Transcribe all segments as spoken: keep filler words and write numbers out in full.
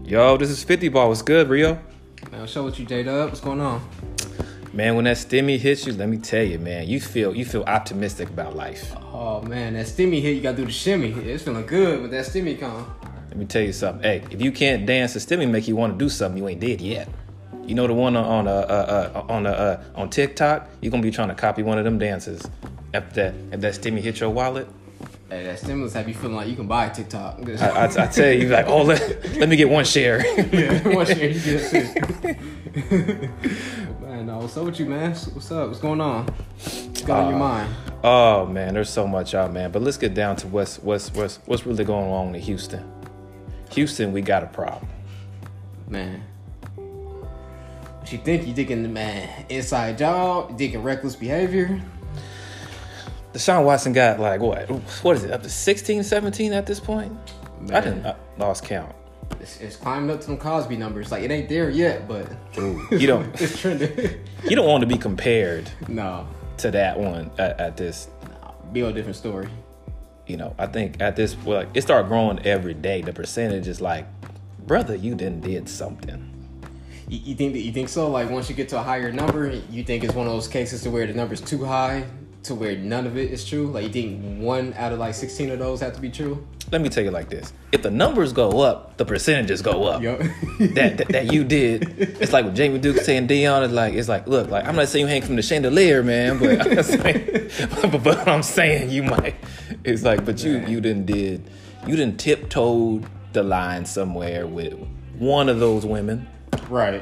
Yo, this is fifty Ball. What's good, Rio? Man, show what you J-Dub. What's going on? Man, when that stimmy hits you, let me tell you, man, you feel you feel optimistic about life. Oh, man, that stimmy hit, you got to do the shimmy. It's feeling good with that stimmy come. Let me tell you something. Hey, if you can't dance, the stimmy make you want to do something you ain't did yet. You know the one on on uh, uh, uh, on uh, uh, on TikTok? You're going to be trying to copy one of them dances after that, if that stimmy hit your wallet. Hey, that stimulus have you feeling like you can buy TikTok. I, I, I tell you, like, oh, let, let me get one share. Yeah, one share, you get it too. Man, no, what's up with you, man? What's up? What's going on? What's going uh, on your mind? Oh, man, there's so much out, man. But let's get down to what's, what's, what's, what's really going on in Houston. Houston, we got a problem. Man. What you think? You thinking, man, inside job? You thinking reckless behavior? Deshaun Watson got like, what? What is it? Up to sixteen, seventeen at this point? Man. I didn't I lost count. It's, it's climbing up to them Cosby numbers. Like, it ain't there yet, but Ooh, you don't. It's trending. You don't want to be compared. No. To that one at, at this. No, be a different story. You know, I think at this, well, like, it started growing every day. The percentage is like, brother, you didn't did something. You, you think that you think so? Like, once you get to a higher number, you think it's one of those cases to where the number's too high, to where none of it is true? Like, you think one out of like sixteen of those have to be true? Let me tell you like this. If the numbers go up, the percentages go up. Yep. that, that that you did. It's like what Jamie Duke saying Dion is like, it's like, look, like, I'm not saying you hang from the chandelier, man, but I'm saying, but, but I'm saying you might. It's like, but you man. you didn't did, you didn't tiptoed the line somewhere with one of those women. Right.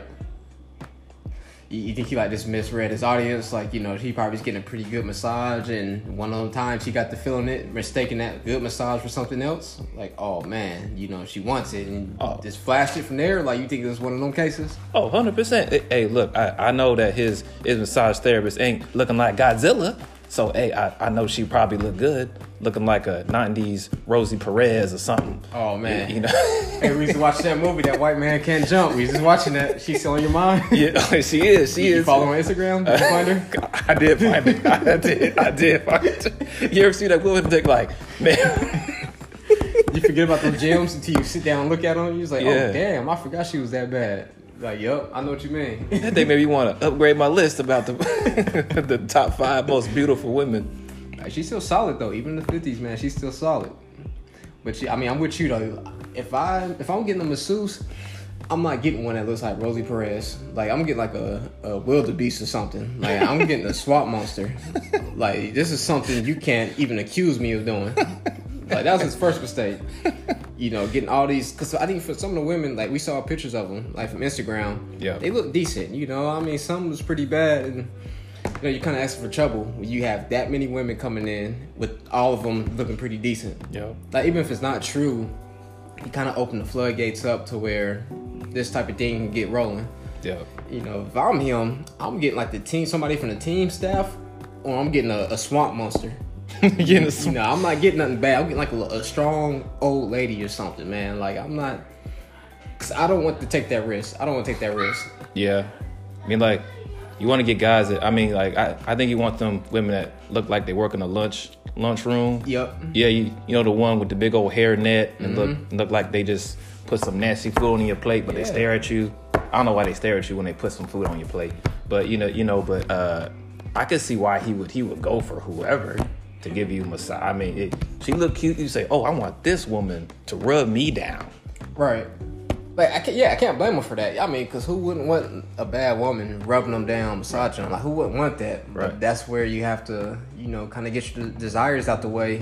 You think he like just misread his audience? Like, you know, he probably was getting a pretty good massage, and one of them times he got to feeling it, mistaking that good massage for something else. Like, oh man, you know, she wants it, and oh. just flashed it from there. Like, you think it was one of them cases? Oh, one hundred percent. Hey, look, I, I know that his his massage therapist ain't looking like Godzilla. So, hey, I, I know she probably look good, looking like a nineties Rosie Perez or something. Oh, man. You know? Hey, we used to watch that movie, That White Man Can't Jump. We was just watching that. She's still on your mind? Yeah, she is. She you is. You follow her on Instagram? Did you find her? I did find her. I did. I did find her. You ever see that woman think like, man... You forget about those gems until you sit down and look at them. You was like, yeah. oh, damn, I forgot she was that bad. Like, yup, I know what you mean. That thing made me want to upgrade my list about the the top five most beautiful women. She's still solid though, even in the fifties, man. She's still solid. But she, I mean, I'm with you though. If I if I'm getting a masseuse, I'm not getting one that looks like Rosie Perez. Like, I'm getting like a, a wildebeest or something. Like, I'm getting a swamp monster. Like, this is something you can't even accuse me of doing. Like, that was his first mistake. You know, getting all these, because I think for some of the women, like, we saw pictures of them, like, from Instagram. Yeah. They look decent, you know. I mean, some was pretty bad, and, you know, you're kind of asking for trouble when you have that many women coming in with all of them looking pretty decent. Yeah. Like, even if it's not true, you kind of open the floodgates up to where this type of thing can get rolling. Yeah. You know, if I'm him, I'm getting, like, the team, somebody from the team staff, or I'm getting a, a swamp monster. Getting a sw- you know, I'm not getting nothing bad. I'm getting like a, a strong old lady or something, man. Like, I'm not, cause I don't want to take that risk. I don't want to take that risk. Yeah, I mean, like, you want to get guys that, I mean, like, I, I think you want them women that look like they work in a lunch lunchroom. Yep. Yeah, you you know the one with the big old hair net and Mm-hmm. look look like they just put some nasty food on your plate, but Yeah. they stare at you. I don't know why they stare at you when they put some food on your plate, but you know, you know, but uh, I could see why he would he would go for whoever to give you a massage. I mean, it, she look cute. You say, oh, I want this woman to rub me down. Right. Like, I can't, yeah, I can't blame her for that. I mean, because who wouldn't want a bad woman rubbing them down, massaging them? Like, who wouldn't want that? Right. But that's where you have to, you know, kind of get your desires out the way.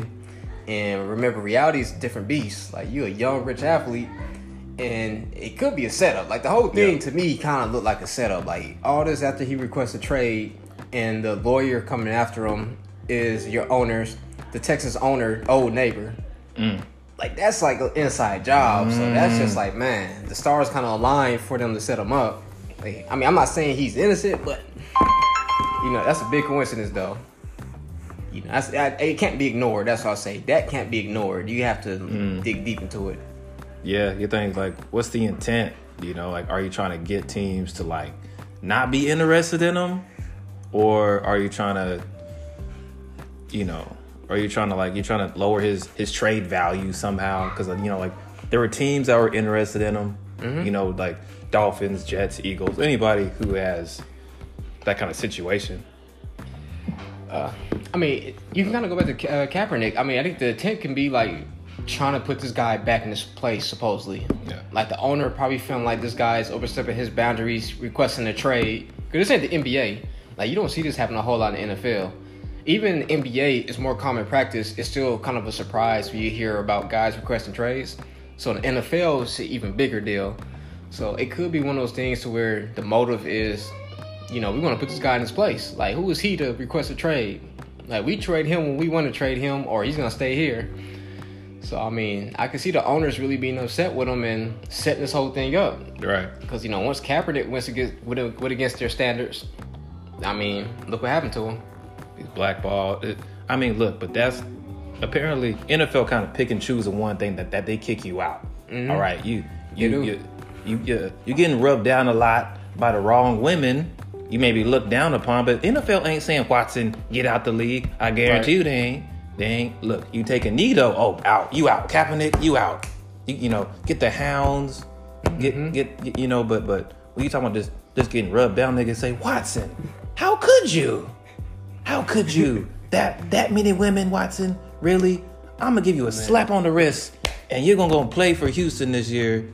And remember, reality is a different beast. Like, you're a young, rich athlete, and it could be a setup. Like, the whole thing, yeah. to me, kind of looked like a setup. Like, all this after he requested trade, and the lawyer coming after him is your owner's, the Texas owner, old neighbor. Mm. Like, that's like an inside job. Mm. So that's just like, man, the stars kind of aligned for them to set him up. Like, I mean, I'm not saying he's innocent, but, you know, that's a big coincidence, though. You know, that's, it can't be ignored. That's what I say. That can't be ignored. You have to mm. dig deep into it. Yeah, you think, like, what's the intent? You know, like, are you trying to get teams to, like, not be interested in them? Or are you trying to, you know, are you trying to like, you're trying to lower his, his trade value somehow? Because, you know, like, there were teams that were interested in him, Mm-hmm. You know, like Dolphins, Jets, Eagles, anybody who has that kind of situation. Uh, I mean, you can kind of go back to uh, Kaepernick. I mean, I think the intent can be like trying to put this guy back in his place, supposedly. Yeah. Like the owner probably feeling like this guy's overstepping his boundaries, requesting a trade. Because this ain't the N B A. Like, you don't see this happen a whole lot in the N F L. Even N B A is more common practice. It's still kind of a surprise when you hear about guys requesting trades. So the N F L is an even bigger deal. So it could be one of those things to where the motive is, you know, we want to put this guy in his place. Like, who is he to request a trade? Like, we trade him when we want to trade him, or he's going to stay here. So, I mean, I can see the owners really being upset with him and setting this whole thing up. Right. Because, you know, once Kaepernick went against, went, went against their standards, I mean, look what happened to him. He's blackballed. It, I mean, look, but that's apparently N F L kind of pick and choose the one thing that, that they kick you out. Mm-hmm. All right, you you you you, you you you're getting rubbed down a lot by the wrong women. You may be looked down upon, but N F L ain't saying, Watson, get out the league. I guarantee right. you they ain't. They ain't. Look, you take a knee though. Oh, out. You out. Kaepernick, you out. You, you know, get the hounds. Get mm-hmm. get you know. But but when you talking about this just getting rubbed down, niggas say, Watson, how could you? How could you? that that many women, Watson? Really? I'm gonna give you a Man. slap on the wrist, and you're gonna go play for Houston this year.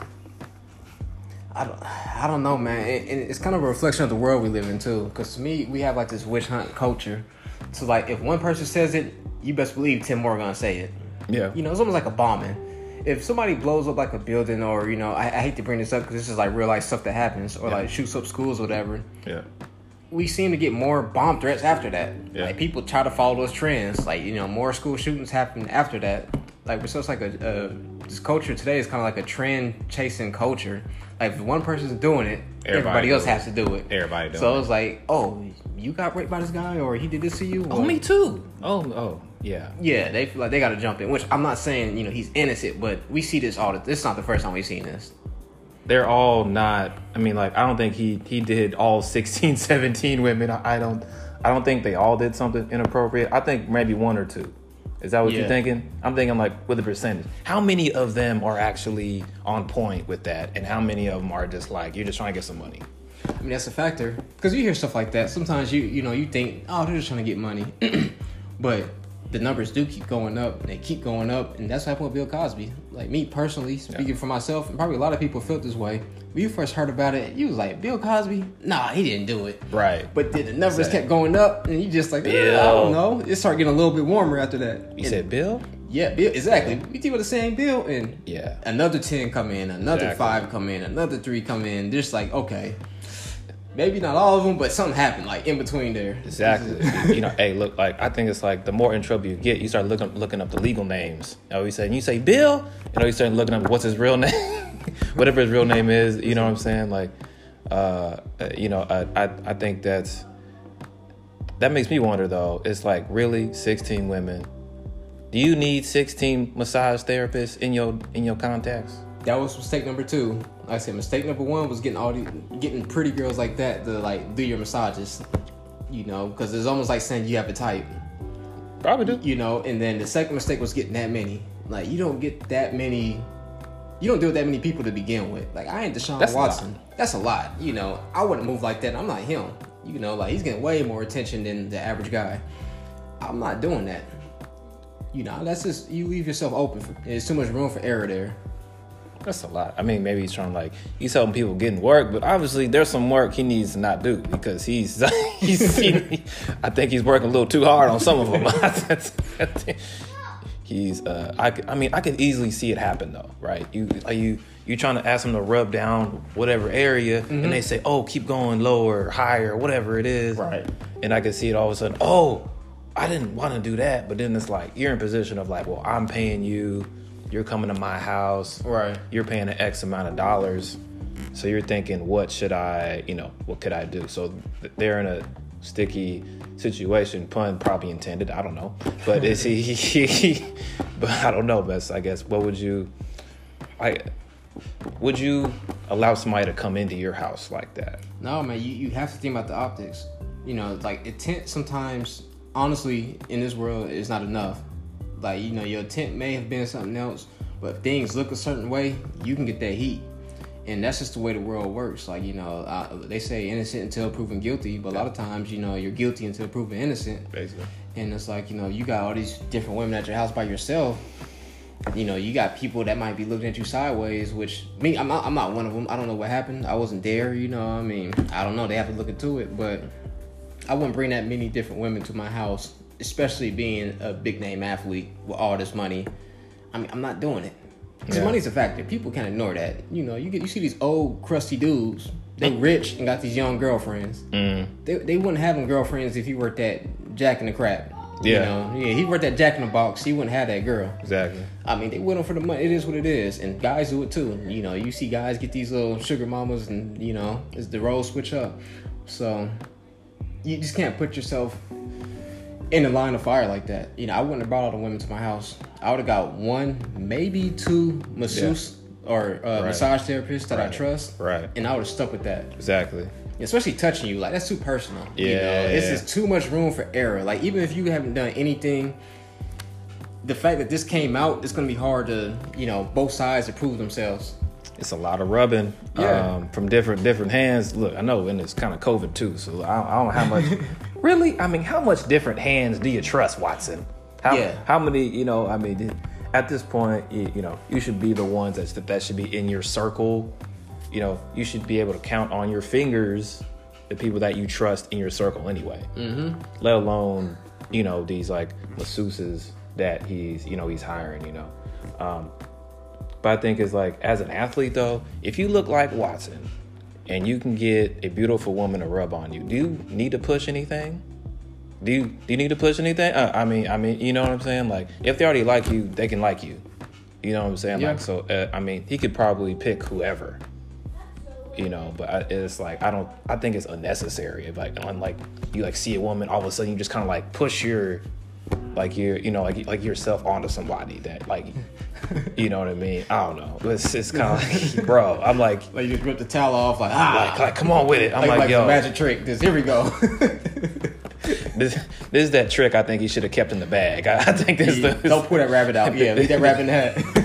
I don't, I don't know, man. And it, it's kind of a reflection of the world we live in too. Because to me, we have like this witch hunt culture. So like, if one person says it, you best believe ten more are gonna say it. Yeah. You know, it's almost like a bombing. If somebody blows up like a building, or you know, I, I hate to bring this up because this is like real life stuff that happens, or yeah. like shoots up schools or whatever. Yeah. We seem to get more bomb threats after that. Yeah. Like, people try to follow those trends. Like, you know, more school shootings happen after that. Like, we're such like a, a this culture today is kind of like a trend chasing culture. Like, if one person's doing it, everybody, everybody else has to do it. Everybody doing so it. It's like, oh, you got raped by this guy, or he did this to you? Oh, me too. Oh, oh, yeah. Yeah, they feel like they got to jump in. Which I'm not saying, you know, he's innocent, but we see this all the. This is not the first time we've seen this. They're all not, I mean, like, I don't think he, he did all sixteen, seventeen women. I, I don't I don't think they all did something inappropriate. I think maybe one or two. Is that what yeah. you're thinking? I'm thinking, like, with a percentage. How many of them are actually on point with that? And how many of them are just like, you're just trying to get some money? I mean, that's a factor. Because you hear stuff like that. Sometimes, you you know, you think, oh, they're just trying to get money. But the numbers do keep going up, and they keep going up, and that's what happened with Bill Cosby. Like, me personally, speaking yeah. for myself, and probably a lot of people felt this way. When you first heard about it, you was like, Bill Cosby? Nah, he didn't do it. Right. But then the numbers exactly. kept going up, and you just like, eh, I don't know. It started getting a little bit warmer after that. You and, said Bill? Yeah, Bill, exactly. We think about the same Bill, and yeah. another ten come in, another exactly. five come in, another three come in. Just like, okay. Maybe not all of them, but something happened, like, in between there. Exactly. You know, hey, look, like, I think it's like the more in trouble you get, you start looking looking up the legal names. You know, you say, and you say Bill, you know, you start looking up what's his real name, whatever his real name is. You know what I'm saying? Like, uh, you know, I, I I think that's that makes me wonder though. It's like, really, sixteen women? Do you need sixteen massage therapists in your in your contacts? That was mistake number two. Like I said, mistake number one was getting all these, getting pretty girls like that to like do your massages. You know, because it's almost like saying you have a type. Probably do. You know, and then the second mistake was getting that many. Like, you don't get that many. You don't deal with that many people to begin with. Like, I ain't Deshaun That's Watson. A lot. That's a lot. You know, I wouldn't move like that. I'm not him. You know, like, he's getting way more attention than the average guy. I'm not doing that. You know, that's just, you leave yourself open. For, there's too much room for error there. That's a lot. I mean, maybe he's trying to, like, he's helping people getting work, but obviously there's some work he needs to not do because he's, he's he, I think he's working a little too hard on some of them. he's, uh, I, I mean, I could easily see it happen though, right? You, are you, you trying to ask them to rub down whatever area, mm-hmm. and they say, oh, keep going lower, higher, whatever it is. Right. And I can see it all of a sudden, oh, I didn't want to do that. But then it's like, you're in position of like, well, I'm paying you. You're coming to my house. Right. You're paying an X amount of dollars. So you're thinking, what should I, you know, what could I do? So they're in a sticky situation, pun probably intended. I don't know. But is he, he, he but I don't know, Bess, I guess. What would you, I, would you allow somebody to come into your house like that? No, man, you, you have to think about the optics. You know, like, intent sometimes, honestly, in this world is not enough. Like, you know, your intent may have been something else, but if things look a certain way, you can get that heat. And that's just the way the world works. Like, you know, uh, they say innocent until proven guilty, but a lot of times, you know, you're guilty until proven innocent. Basically. And it's like, you know, you got all these different women at your house by yourself. You know, you got people that might be looking at you sideways, which, me, I'm not, I'm not one of them. I don't know what happened. I wasn't there, you know. I mean, I don't know. They have to look into it. But I wouldn't bring that many different women to my house, especially being a big-name athlete with all this money. I mean, I'm not doing it. Because Yeah. money's a factor. People can't ignore that. You know, you get you see these old crusty dudes. They rich and got these young girlfriends. Mm. They they wouldn't have them girlfriends if he worked at Jack in the Crab. Yeah. You know, yeah, he worked at Jack in the Box. He wouldn't have that girl. Exactly. I mean, they with him for the money. It is what it is, and guys do it too. You know, you see guys get these little sugar mamas, and you know, it's the roles switch up. So you just can't put yourself in the line of fire like that. You know, I wouldn't have brought all the women to my house. I would have got one, maybe two masseuse yeah. or uh, right. massage therapists that right. I trust. Right. And I would have stuck with that. Exactly. Especially touching you, like that's too personal. Yeah. You know, it's yeah. just too much room for error. Like even if you haven't done anything, the fact that this came out, it's gonna be hard to, you know, both sides to prove themselves. It's a lot of rubbing Yeah. um, from different different hands. Look, I know, and it's kind of COVID too, so I, I don't know how much. Really, I mean, how much different hands do you trust, Watson? How, Yeah. How many? You know, I mean, at this point, you, you know, you should be the ones that's, that that should be in your circle. You know, you should be able to count on your fingers the people that you trust in your circle anyway. Mm-hmm. Let alone, you know, these like masseuses that he's, you know, he's hiring. You know. Um, But I think it's like, as an athlete, though, if you look like Watson and you can get a beautiful woman to rub on you, do you need to push anything? Do you do you need to push anything? Uh, I mean, I mean, you know what I'm saying? Like, if they already like you, they can like you. You know what I'm saying? Yeah. Like, so uh, I mean, he could probably pick whoever. You know, but I, it's like I don't. I think it's unnecessary. If like, unlike you like see a woman, all of a sudden you just kind of like push your. Like you're, you know, like like yourself onto somebody that, like, you know what I mean? I don't know. It's it's kind of like, bro. I'm like, Like you just rip the towel off, like ah, like, like, come on with it. I'm like, like, like yo, the magic trick. This here we go. this this is that trick. I think he should have kept in the bag. I, I think this. Yeah, the, don't pull that rabbit out. Yeah, leave that rabbit in the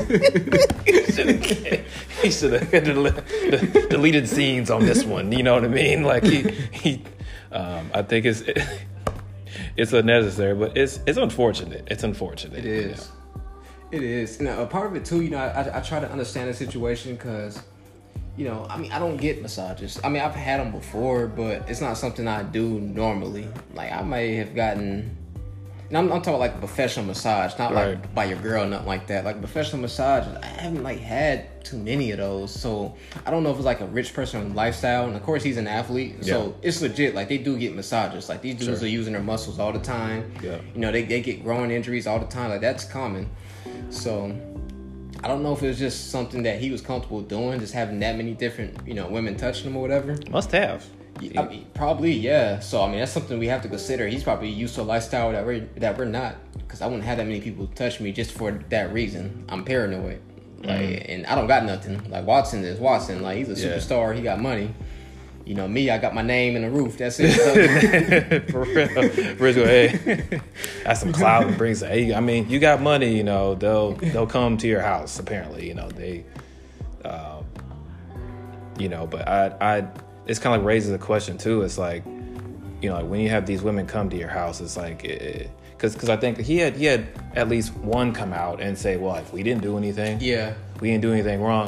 hat. he should have del- deleted scenes on this one. You know what I mean? Like he he. Um, I think it's. It, It's unnecessary, but it's it's unfortunate. It's unfortunate. It is. Yeah. It is. And a part of it too, you know, I, I try to understand the situation because, you know, I mean, I don't get massages. I mean, I've had them before, but it's not something I do normally. Like, I may have gotten, and I'm, I'm talking like a professional massage, not Right. like by your girl, nothing like that. Like professional massage, I haven't like had too many of those, so I don't know if it's like a rich person lifestyle. And of course, he's an athlete, Yeah. so it's legit. Like they do get massages. Like these dudes Sure. are using their muscles all the time. Yeah. You know, they, they get growing injuries all the time. Like that's common. So I don't know if it was just something that he was comfortable doing, just having that many different, you know, women touching him or whatever. Must have. I mean, probably, yeah. So I mean, that's something we have to consider. He's probably used to a lifestyle that we're that we're not, because I wouldn't have that many people touch me just for that reason. I'm paranoid, like, Mm-hmm. and I don't got nothing. Like Watson is Watson. Like he's a Yeah. superstar. He got money. You know me, I got my name and the roof. That's it. For real. Rizzo, hey, that's some clout and brings. Hey, I mean, you got money, you know. They'll they'll come to your house. Apparently, you know they, um, you know. But I I it's kind of like raises a question too. It's like, you know, like when you have these women come to your house, it's like, because because I think he had he had at least one come out and say, well, if we didn't do anything, Yeah. we didn't do anything wrong.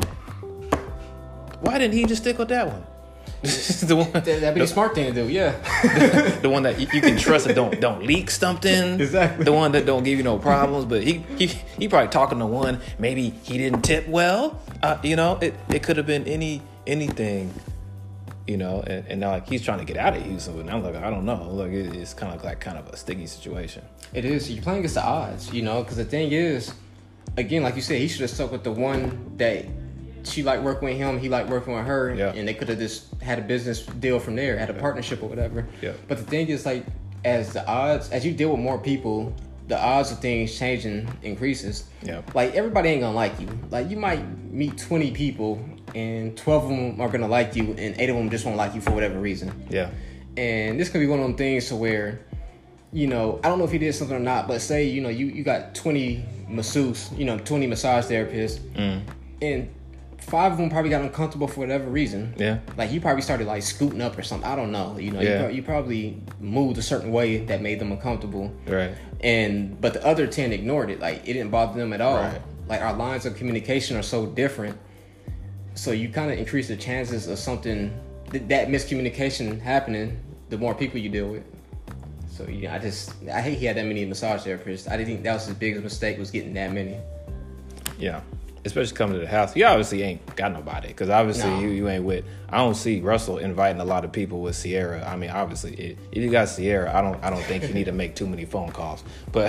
Why didn't he just stick with that one? the one, That- That'd be the smart thing to do. Yeah. the one that you, you can trust that don't don't leak something. Exactly. The one that don't give you no problems. But he he he probably talking to one. Maybe he didn't tip well. Uh, you know, it, it could have been any anything. You know, and, and now like he's trying to get out of Houston, and I'm like, I don't know. Like it, it's kind of like kind of a sticky situation. It is. You're playing against the odds, you know, because the thing is, again, like you said, he should have stuck with the one that she liked working with him, he liked working with her, Yeah. and they could have just had a business deal from there, had a partnership or whatever. Yeah. But the thing is, like, as the odds, as you deal with more people, the odds of things changing increases. Yeah. Like, everybody ain't gonna like you. Like, you might meet twenty people, and twelve of them are gonna like you, and eight of them just won't like you for whatever reason. Yeah. And this could be one of them things to where, you know, I don't know if he did something or not, but say, you know, you, you got twenty masseuse, you know, twenty massage therapists, Mm. and five of them probably got uncomfortable for whatever reason. Yeah. Like, you probably started, like, scooting up or something. I don't know. You know, Yeah. you, pro- you probably moved a certain way that made them uncomfortable. Right. And, but the other ten ignored it. Like, it didn't bother them at all. Right. Like, our lines of communication are so different. So you kind of increase the chances of something, th- that miscommunication happening, the more people you deal with. So, yeah, I just, I hate he had that many massage therapists. I didn't think that was his biggest mistake, was getting that many. Yeah. Especially coming to the house. You obviously ain't got nobody. Because obviously No. you, you ain't with... I don't see Russell inviting a lot of people with Sierra. I mean, obviously, it, if you got Sierra, I don't I don't think you need to make too many phone calls. But,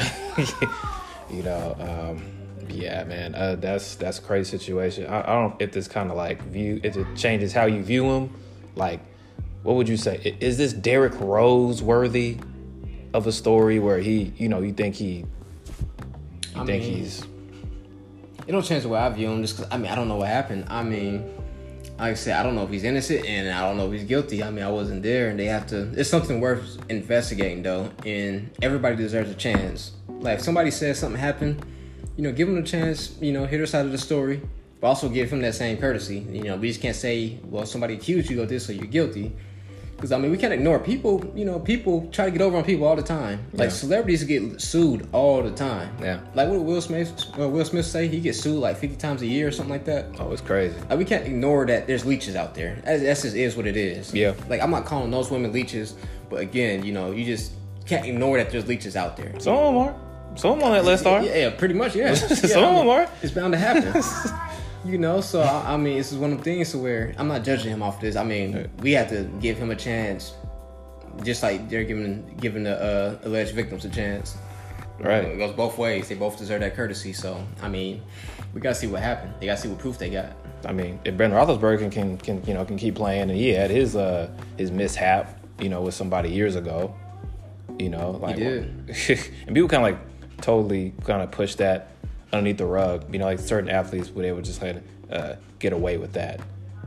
you know... Um, Yeah, man, uh, that's that's a crazy situation. I, I don't know if this kind of like view, if it changes how you view him. Like, what would you say? I- Is this Derrick Rose worthy of a story where he, you know, you think he, you I think mean, he's, It don't change the way I view him, just 'cause, I mean, I don't know what happened. I mean, like I said, I don't know if he's innocent, and I don't know if he's guilty. I mean, I wasn't there, and they have to... It's something worth investigating, though, and everybody deserves a chance. Like, if somebody says something happened, you know, give him a chance, you know, hear their side of the story, but also give him that same courtesy. You know, we just can't say, well, somebody accused you of this, so you're guilty. Because, I mean, we can't ignore people. You know, people try to get over on people all the time. Like, Yeah. celebrities get sued all the time. Yeah. Like, what did Will Smith, uh, Will Smith say? He gets sued like fifty times a year or something like that. oh, it's crazy. Like, we can't ignore that there's leeches out there. That's, that's just is what it is. Yeah. Like, I'm not calling those women leeches, but again, you know, you just can't ignore that there's leeches out there. Some of them are. Some of them on that list are. Yeah, yeah, pretty much, yeah. Some yeah, of I them mean, are. It's bound to happen. You know, so, I, I mean, this is one of the things to where I'm not judging him off this. I mean, Right. we have to give him a chance, just like they're giving giving the uh, alleged victims a chance. Right. It goes both ways. They both deserve that courtesy. So, I mean, we got to see what happened. They got to see what proof they got. I mean, if Ben Roethlisberger can, can, can you know, can keep playing, and he had his uh his mishap, you know, with somebody years ago, you know, like, He did. and people kind of like totally kind of push that underneath the rug, you know, like certain athletes where they would just like uh, get away with that.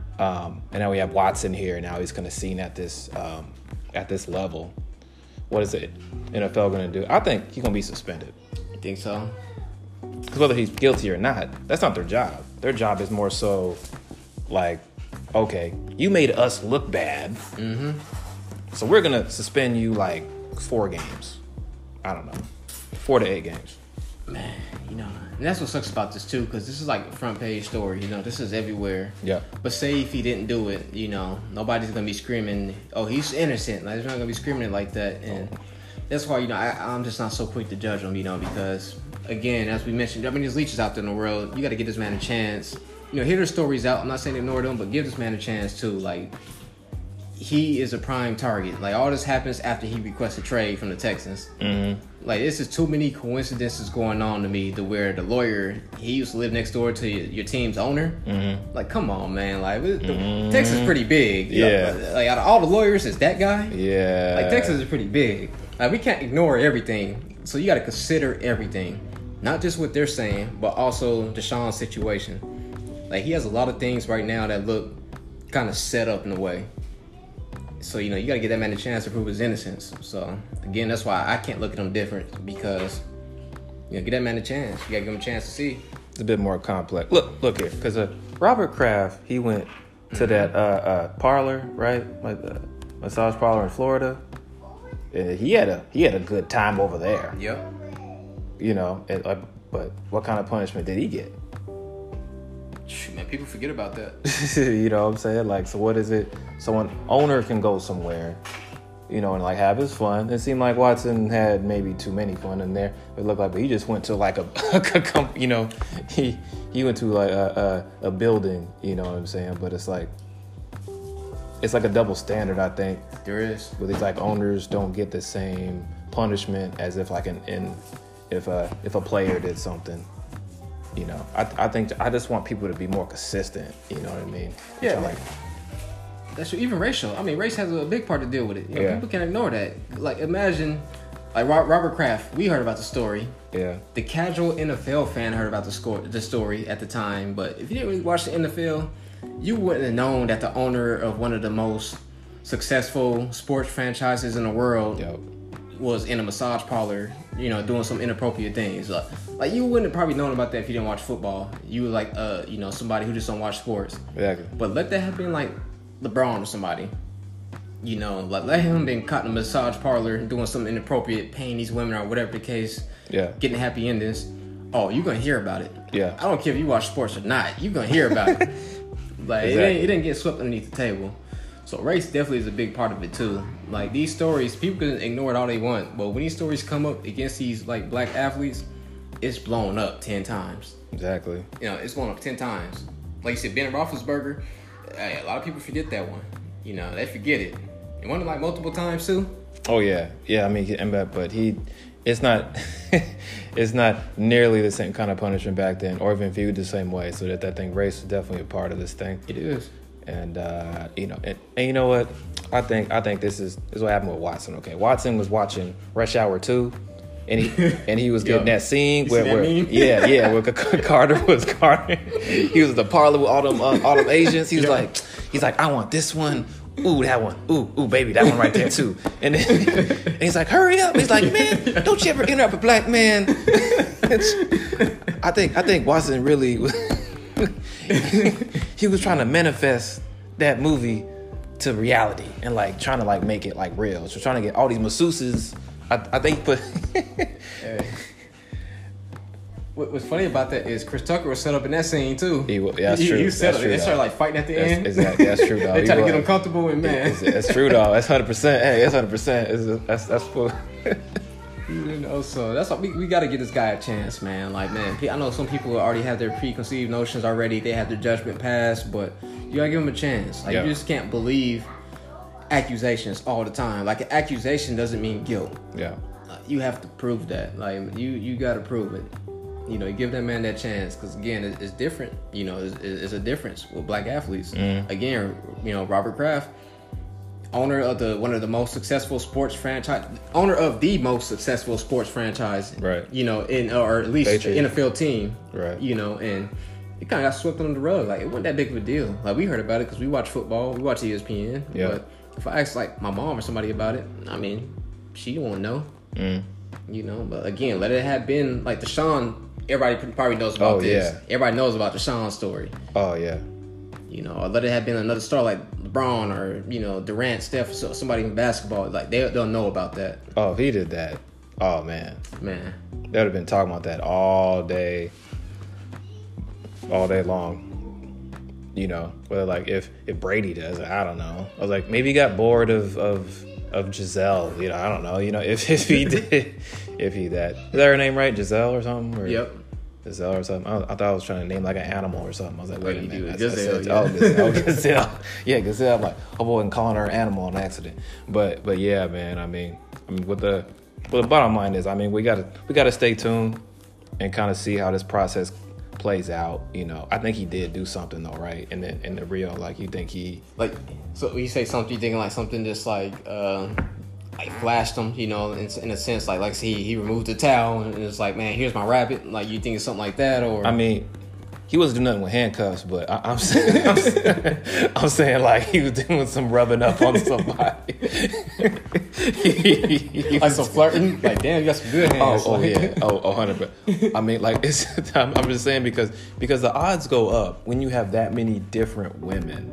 Um, and now we have Watson here. Now he's kind of seen at this um, at this level. What is it N F L going to do? I think he's going to be suspended. You think so? Because whether he's guilty or not, that's not their job. Their job is more so like, okay, you made us look bad, Mm-hmm. so we're going to suspend you like four games. I don't know. Four to eight games. Man, you know, and that's what sucks about this too, because this is like a front page story. You know, this is everywhere. Yeah. But say if he didn't do it, you know, nobody's gonna be screaming, "Oh, he's innocent." Like, they're not gonna be screaming it like that, and that's why, you know, I, I'm just not so quick to judge him. You know, because again, as we mentioned, I mean, there's leeches out there in the world. You got to give this man a chance. You know, hear their stories out. I'm not saying ignore them, but give this man a chance too. Like, he is a prime target. Like, all this happens after he requests a trade from the Texans. Mm-hmm. Like, this is too many coincidences going on to me to where the lawyer, he used to live next door to your, your team's owner. Mm-hmm. Like, come on, man. Like, the, Mhm. Texas is pretty big. You know, Yeah. like, like, out of all the lawyers, it's that guy. Yeah. Like, Texas is pretty big. Like, we can't ignore everything. So you got to consider everything. Not just what they're saying, but also Deshaun's situation. Like, he has a lot of things right now that look kind of set up in a way. So, you know, you got to give that man a chance to prove his innocence. So, again, that's why I can't look at him different, because, you know, give that man a chance. You got to give him a chance to see. It's a bit more complex. Look, look here, because uh, Robert Kraft, he went to that uh, uh, parlor, right, like the massage parlor in Florida. Uh, he had a he had a good time over there, Yep. you know. And, uh, but what kind of punishment did he get? Shoot, man, people forget about that. You know what I'm saying? Like, so what is it? So an owner can go somewhere, you know, and like have his fun. It seemed like Watson had maybe too many fun in there. It looked like, but he just went to like a, a you know, he he went to like a, a a building. You know what I'm saying? But it's like it's like a double standard, I think. There is. Where these like owners don't get the same punishment as if like an in if a if a player did something. You know, I I think I just want people to be more consistent. You know what I mean? Yeah, Which I like. That's even racial. I mean, race has a big part to deal with it. You know, Yeah. people can't ignore that. Like, imagine, like Ro- Robert Kraft. We heard about the story. Yeah. The casual N F L fan heard about the score, the story at the time. But if you didn't really watch the N F L, you wouldn't have known that the owner of one of the most successful sports franchises in the world Yep. was in a massage parlor, you know, doing some inappropriate things. Like, like you wouldn't have probably known about that if you didn't watch football. You were like, uh, you know, somebody who just don't watch sports. Exactly. But let that have been like LeBron or somebody. You know, like let him been caught in a massage parlor doing something inappropriate, paying these women or whatever the case. Yeah. Getting happy endings. Oh, you're gonna hear about it. Yeah. I don't care if you watch sports or not. You're gonna hear about it. Like Exactly. it, ain't, it didn't get swept underneath the table. So race definitely is a big part of it too. Like these stories, people can ignore it all they want, but when these stories come up against these like black athletes, it's blown up ten times. Exactly. You know, it's blown up ten times. Like you said, Ben Roethlisberger, hey, a lot of people forget that one. You know, they forget it. It won it like multiple times too. Oh yeah, yeah. I mean, he- and but but he, it's not, it's not nearly the same kind of punishment back then, or even viewed the same way. So that that thing, race is definitely a part of this thing. It is. And uh, you know, and, and you know what? I think I think this is this is what happened with Watson. Okay, Watson was watching Rush Hour two, and he and he was getting Yo, that scene you where, see that where meme? yeah yeah where Carter was Carter. He was at the parlor with all them uh, all them Asians. He was Yeah. like he's like I want this one. Ooh, that one. Ooh, ooh, baby, that one right there too. And then and he's like, hurry up. He's like, man, don't you ever interrupt a black man. I think I think Watson really was he was trying to manifest that movie to reality and like trying to like make it like real. So trying to get all these masseuses. I, I think put Hey. What, what's funny about that is Chris Tucker was set up in that scene too. He wa- yeah, that's he, true. He was set That's up. true, They started though. like fighting at the That's, end. exactly, that's true, though. They He tried to was. get him comfortable and man. It's, it's true, though. That's hundred percent. Hey, that's hundred percent. It's that's that's cool. You know, so that's why we, we got to give this guy a chance, man. Like, man, I know some people already have their preconceived notions already. They have their judgment passed, but you got to give them a chance. Like, Yeah. you just can't believe accusations all the time. Like, an accusation doesn't mean guilt. Yeah. Like, you have to prove that. Like, you you got to prove it. You know, give that man that chance because, again, it, it's different. You know, it's, it's a difference with black athletes. Mm. Again, you know, Robert Kraft, owner of the one of the most successful sports franchise, owner of the most successful sports franchise, Right. You know, in or at least Patriots. N F L team, Right. You know, and it kind of got swept under the rug. Like it wasn't that big of a deal. Like we heard about it because we watch football, we watch E S P N. Yeah. But if I ask like my mom or somebody about it, I mean, she won't know. Mm. You know, but again, let it have been like Deshaun. Everybody probably knows about Oh, this. yeah. Everybody knows about Deshaun's story. Oh yeah. You know, or let it have been another star like LeBron or, you know, Durant, Steph, so somebody in basketball. Like, they, they'll know about that. Oh, if he did that, oh man, Man. they would have been talking about that all day, all day long. You know, whether like if if Brady does it, I don't know. I was like, maybe he got bored of of of Giselle. You know, I don't know. You know, if if he did, if he that is that her name right, Giselle or something? Or, Yep. Gazelle or something. I, I thought I was trying to name like an animal or something. I was like, wait a you minute. do. That's- that's- Gazelle, that's- yeah. Oh, Gazelle. Gazelle. Yeah, Gazelle. I'm like, I wasn't calling her an animal on accident. But but yeah, man. I mean, I mean, what the well, the bottom line is, I mean, we gotta we gotta stay tuned and kind of see how this process plays out. You know, I think he did do something though, right? In the in the real, like, you think he? Like, so when you say something, you thinking like something just like, uh, like flashed him, you know, in, in a sense, like, like he, he removed the towel and it's like, man, here's my rabbit. Like, you think it's something like that, or? I mean, he wasn't doing nothing with handcuffs, but I, I'm saying, I'm, saying- I'm saying like he was doing some rubbing up on somebody. He- he like was- some flirting. Like, damn, you got some good hands. Oh, oh Like- yeah, oh, oh, hundred percent. I mean, like it's. I'm, I'm just saying because because the odds go up when you have that many different women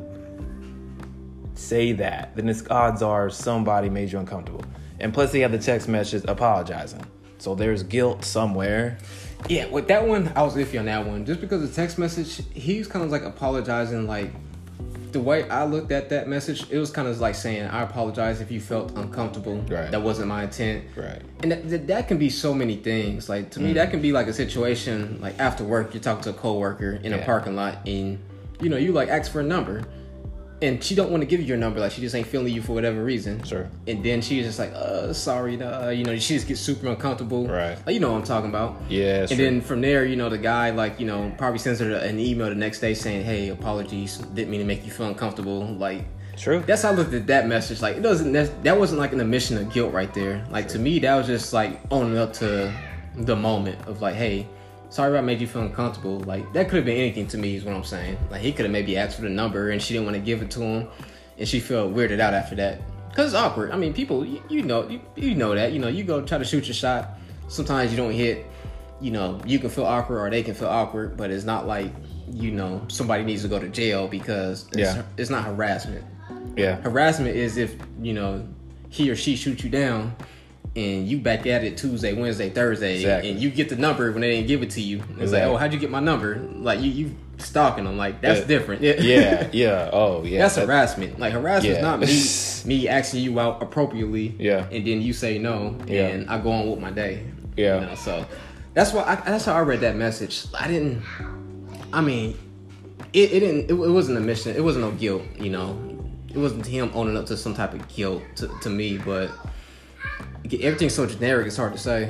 say that. Then its odds are somebody made you uncomfortable, and plus they have the text message apologizing. So there's guilt somewhere. Yeah, with that one, I was iffy on that one. Just because the text message, he was kind of like apologizing. Like, the way I looked at that message, it was kind of like saying, I apologize if you felt uncomfortable. Right. That wasn't my intent. Right. And that, that, that can be so many things. Like, to me, that can be like a situation, like after work, you're talking to a coworker in a Yeah. parking lot and, you know, you like ask for a number. And she don't want to give you your number, like she just ain't feeling you for whatever reason. Sure. And then she's just like, uh, sorry, uh, you know, she just gets super uncomfortable. Right. Like, you know what I'm talking about. Yeah, that's And true. then from there, you know, the guy, like, you know, probably sends her an email the next day saying, hey, apologies, didn't mean to make you feel uncomfortable. Like, True. that's how I looked at that message. Like, it doesn't, that, that wasn't like an admission of guilt right there. Like, to me, that was just like owning up to the moment of like, hey, sorry I made you feel uncomfortable. Like, that could have been anything to me is what I'm saying. Like, he could have maybe asked for the number and she didn't want to give it to him. And she felt weirded out after that. Cause it's awkward. I mean, people, you, you know, you, you know that. You know, you go try to shoot your shot. Sometimes you don't hit. You know, you can feel awkward or they can feel awkward, but it's not like, you know, somebody needs to go to jail because it's, Yeah. it's not harassment. Yeah. Harassment is if, you know, he or she shoots you down and you back at it Tuesday, Wednesday, Thursday, Exactly. and you get the number when they didn't give it to you. It's Exactly. like, oh, how'd you get my number? Like, you you stalking them. Like, that's Yeah. different. Yeah, yeah. Oh, yeah. That's That- harassment. Like, harassment Yeah. is not me me asking you out appropriately, Yeah. and then you say no, Yeah. and I go on with my day. Yeah. You know, so that's why I, that's how I read that message. I didn't. I mean, it, it didn't. It, it wasn't a mission. It wasn't no guilt. You know, it wasn't him owning up to some type of guilt to, to me. But everything's so generic. It's hard to say.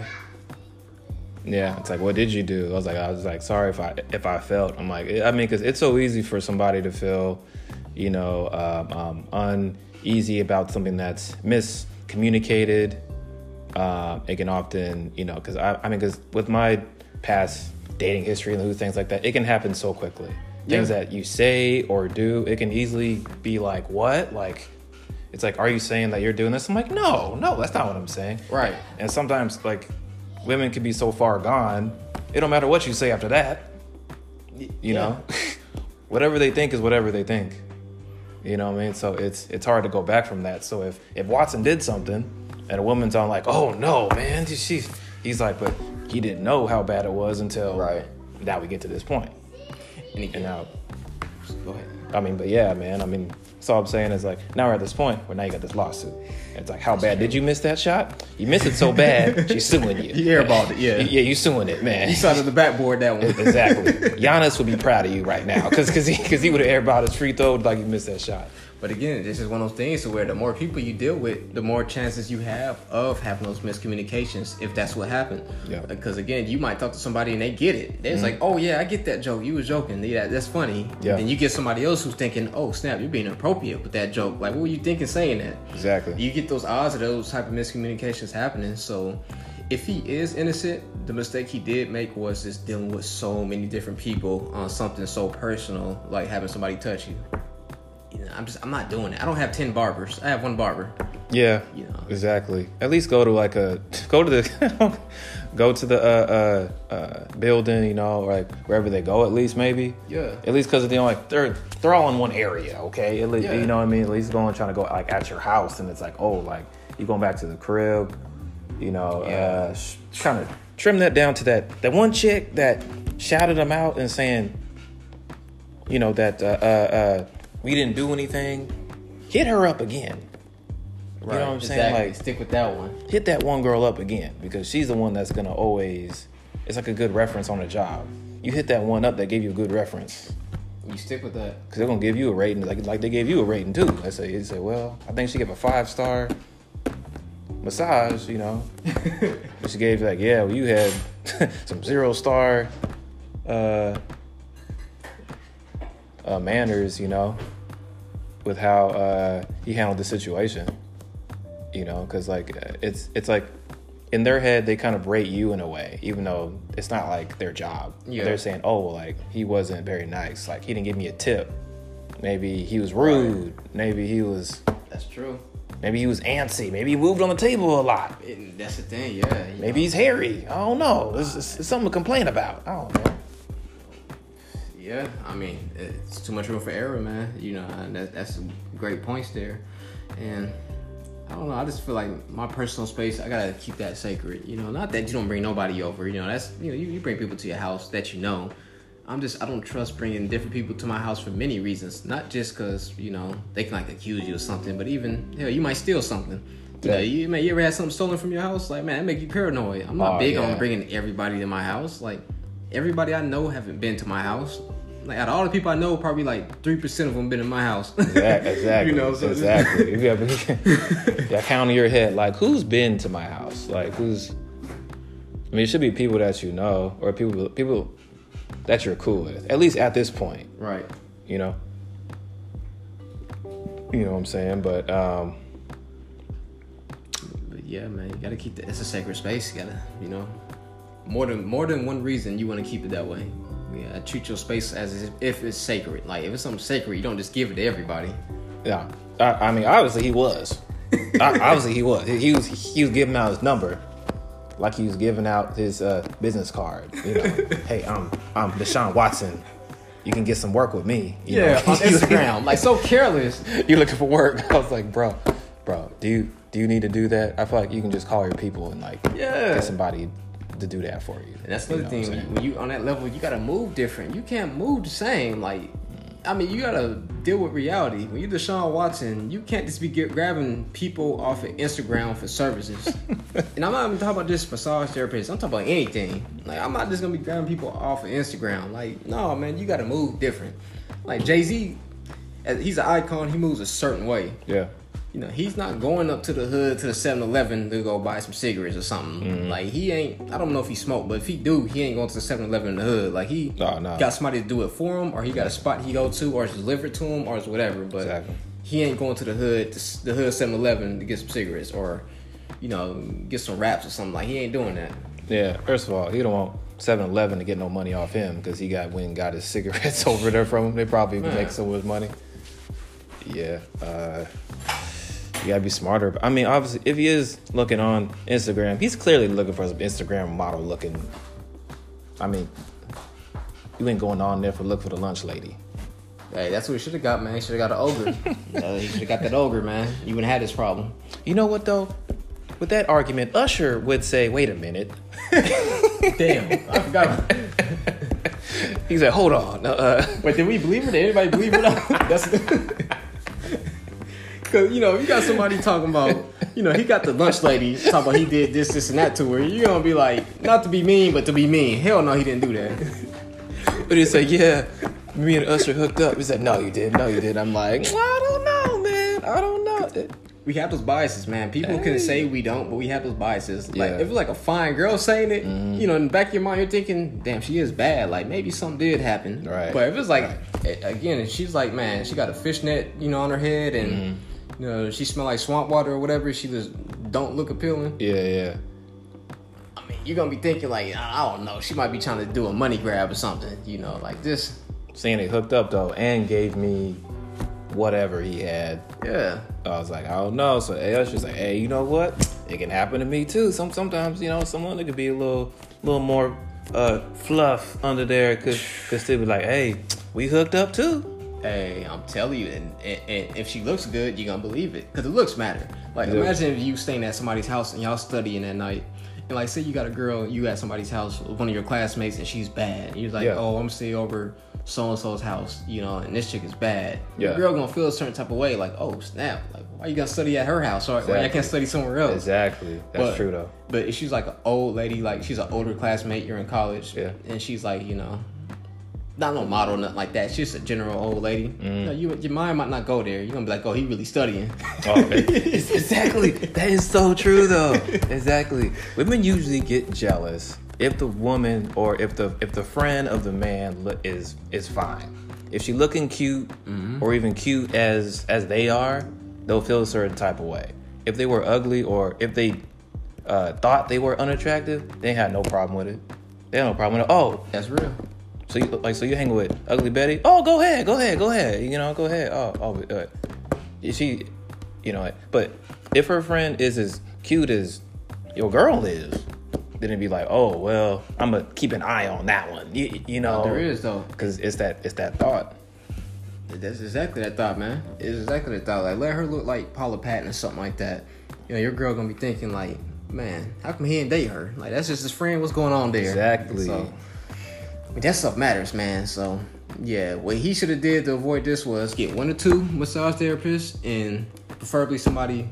Yeah, it's like, what did you do? I was like, I was like, sorry if I if I felt. I'm like, I mean, because it's so easy for somebody to feel, you know, um, um, uneasy about something that's miscommunicated. Uh, it can often, you know, because I, I mean, because with my past dating history and things like that, it can happen so quickly. Things Yeah. that you say or do, it can easily be like, what? Like, it's like, are you saying that you're doing this? I'm like, no, no, that's not what I'm saying. Right. And sometimes, like, women can be so far gone, it don't matter what you say after that. You Yeah. know, whatever they think is whatever they think. You know what I mean? So it's it's hard to go back from that. So if if Watson did something and a woman's on like, oh no, man, she's he's like, but he didn't know how bad it was until Right. now we get to this point. And, he, And now, go ahead. I mean, but yeah, man, I mean, that's all I'm saying is like, now we're at this point where now you got this lawsuit. It's like, how bad did you miss that shot? You missed it so bad, she's suing you. You airballed it, yeah. Yeah, you suing it, man. You saw it on the backboard that one. Exactly. Giannis would be proud of you right now because because he, cause he would have airballed his free throw like you missed that shot. But again, this is one of those things to where the more people you deal with, the more chances you have of having those miscommunications, if that's what happened. Yeah. Because again, you might talk to somebody and they get it. They're just like, oh yeah, I get that joke. You was joking. Yeah, that's funny. Yeah. And then you get somebody else who's thinking, oh snap, you're being inappropriate with that joke. Like, what were you thinking saying that? Exactly. You get those odds of those type of miscommunications happening. So if he is innocent, the mistake he did make was just dealing with so many different people on something so personal, like having somebody touch you. You know, I'm just, I'm not doing it. I don't have ten barbers. I have one barber. Yeah. You know. Exactly. At least go to like a go to the go to the uh, uh, uh, building, you know, or like wherever they go. At least maybe. Yeah. At least because you know, like they're they're all in one area. Okay. At least, Yeah. you know what I mean. At least going trying to go like at your house, and it's like, oh, like you going back to the crib. You know, Yeah. uh, sh- trying to trim that down to that that one chick that shouted them out and saying, you know, that uh, uh, uh, we didn't do anything. Hit her up again. Right. You know what I'm saying? Exactly. Like, stick with that one. hit that one girl up again because she's the one that's gonna always. It's like a good reference on a job. You hit that one up that gave you a good reference You stick with that. because they're gonna give you a rating like like they gave you a rating too. They say they say, well, I think she gave a five star massage. You know, but she gave like, yeah, well, you had some zero star uh, uh, manners. You know, with how uh, he handled the situation. You know, because like uh, it's it's like in their head they kind of rate you in a way, even though it's not like their job. Yeah. They're saying, oh, well, like he wasn't very nice. Like he didn't give me a tip. Maybe he was rude. Maybe he was. That's true. Maybe he was antsy. Maybe he moved on the table a lot. It, that's the thing. Yeah. you Maybe know. he's hairy. I don't know. It's, it's, it's something to complain about. I don't know. Yeah. I mean, it's too much room for error, man. You know, and that, that's some great points there. And I don't know. I just feel like my personal space, I gotta keep that sacred. You know, not that you don't bring nobody over. You know, that's you know, you, you bring people to your house that you know. I'm just, I don't trust bringing different people to my house for many reasons. Not just because you know they can like accuse you of something, but even hell, you might steal something. You know, Yeah. you man, you ever had something stolen from your house? Like, man, that make you paranoid. I'm not Oh, big yeah. on bringing everybody to my house. Like, everybody I know haven't been to my house. Like, out of all the people I know, probably like three percent of them been in my house. Exactly. Exactly. You know, so exactly. You got you count in your head like who's been to my house? Like who's? I mean, it should be people that you know or people people that you're cool with. At least at this point, Right. you know. You know what I'm saying? But um, But yeah, man, you gotta keep that. It's a sacred space. You gotta, you know, more than more than one reason you want to keep it that way. Yeah, treat your space as if it's sacred. Like if it's something sacred, you don't just give it to everybody. yeah. I, I mean, obviously he was. I, obviously he was. He was he was giving out his number, like he was giving out his uh, business card. You know, hey, I'm I'm Deshaun Watson. You can get some work with me. You yeah, know? on Instagram, like so careless. You looking for work? I was like, bro, bro, do you do you need to do that? I feel like you can just call your people and like yeah. get somebody to do that for you. And that's another thing. When you, when you on that level, you gotta move different. You can't move the same. Like, I mean, you gotta deal with reality. When you're Deshaun Watson, you can't just be get, grabbing people off of Instagram for services. And I'm not even talking about just massage therapists. I'm talking about anything. Like, I'm not just gonna be grabbing people off of Instagram. Like, no, man, you gotta move different. Like Jay-Z, he's an icon. He moves a certain way. Yeah. You know, he's not going up to the hood to the seven eleven to go buy some cigarettes or something. Mm-hmm. Like, he ain't, I don't know if he smoked, but if he do, he ain't going to the seven eleven in the hood. Like, he no, no. got somebody to do it for him, or he got a spot he go to, or it's delivered to him, or it's whatever. But exactly. he ain't going to the hood, to the hood seven eleven to get some cigarettes, or, you know, get some wraps or something. Like, he ain't doing that. Yeah, first of all, he don't want seven eleven to get no money off him because he got went and got his cigarettes over there from him. They probably Man. make some of his money. Yeah, uh... you gotta be smarter. I mean, obviously, if he is looking on Instagram, he's clearly looking for some Instagram model looking. I mean, you ain't going on there for look for the lunch lady. Hey, that's what he should have got, man. He should have got an ogre. uh, he should have got that ogre, man. You wouldn't have had this problem. You know what, though? With that argument, Usher would say, wait a minute. Damn, I forgot. He said, hold on. Uh, Wait, did we believe her? Did anybody believe her? That's Cause you know, you got somebody talking about, you know, he got the lunch lady talking about he did this, this, and that to her. You're gonna be like, not to be mean, but to be mean. Hell no, he didn't do that. But he said, yeah, me and Usher hooked up. He said, no, you didn't. No, you didn't. I'm like, well, I don't know, man. I don't know. We have those biases, man. People hey. can say we don't, but we have those biases. Like, yeah. if it's like a fine girl saying it, mm-hmm. you know, in the back of your mind, you're thinking, damn, she is bad. Like, maybe something did happen. Right. But if it's like, right. again, she's like, man, she got a fishnet, you know, on her head, and mm-hmm. you know, she smell like swamp water or whatever. She just don't look appealing. Yeah, yeah. I mean, you're gonna be thinking like, I don't know, she might be trying to do a money grab or something. You know, like this. Saying they hooked up though, and gave me whatever he had. Yeah. I was like, I don't know. So Usher's like, hey, you know what? It can happen to me too. Some sometimes, you know, someone that could be a little, little more uh, fluff under there could could still be like, hey, we hooked up too. Hey, I'm telling you, and, and, and if she looks good, you're gonna believe it, because the looks matter. Like, yeah. Imagine if you staying at somebody's house and y'all studying at night, and like, say you got a girl, you at somebody's house, one of your classmates, and she's bad. And you're like, yeah. oh, I'm gonna stay over so and so's house, you know, and this chick is bad. Yeah. The girl gonna feel a certain type of way, like, oh snap, like, why you gonna study at her house, or exactly. why I can't study somewhere else? Exactly, that's but, true though. But if she's like an old lady, like she's an older classmate, you're in college, yeah, and she's like, you know, not no model, nothing like that. She's just a general old lady. Mm. You know, you, your mind might not go there. You're gonna be like, oh, he really studying. Oh, exactly. That is so true, though. Exactly. Women usually get jealous if the woman or if the if the friend of the man look, is is fine. If she looking cute mm-hmm. or even cute as as they are, they'll feel a certain type of way. If they were ugly or if they uh, thought they were unattractive, they had no problem with it. They had no problem with it. Oh, that's real. So you like so you hang with Ugly Betty? Oh, go ahead, go ahead, go ahead. You know, go ahead. Oh, oh, uh, she, you know. But if her friend is as cute as your girl is, then it'd be like, oh well, I'm gonna keep an eye on that one. You, you know, there is though, because it's that it's that thought. That's exactly that thought, man. It's exactly that thought. Like, let her look like Paula Patton or something like that. You know, your girl gonna be thinking like, man, how come he didn't date her? Like, that's just his friend. What's going on there? Exactly. So, that stuff matters, man. So, yeah, what he should have did to avoid this was get one or two massage therapists, and preferably somebody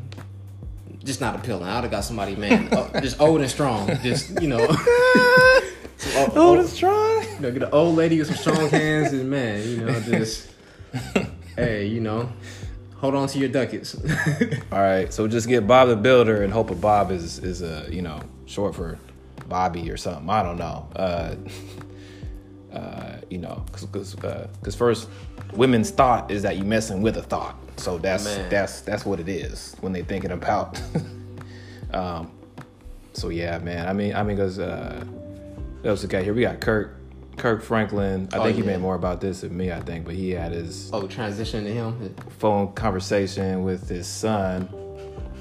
just not appealing. I'd have got somebody, man, uh, just old and strong. Just, you know. so, old, old and strong? You know, get an old lady with some strong hands, and, man, you know, just, hey, you know, hold on to your ducats. All right, so just get Bob the Builder and hope a Bob is, is uh, you know, short for Bobby or something. I don't know. Uh Uh, you know, because because uh, first, women's thought is that you messing with a thought, so that's Man. that's that's what it is when they thinking about. um, so yeah, man. I mean, I mean, because uh, what else we got here? We got Kirk, Kirk Franklin. I oh, think yeah. he made more about this than me. I think, but he had his oh transition to him phone conversation with his son,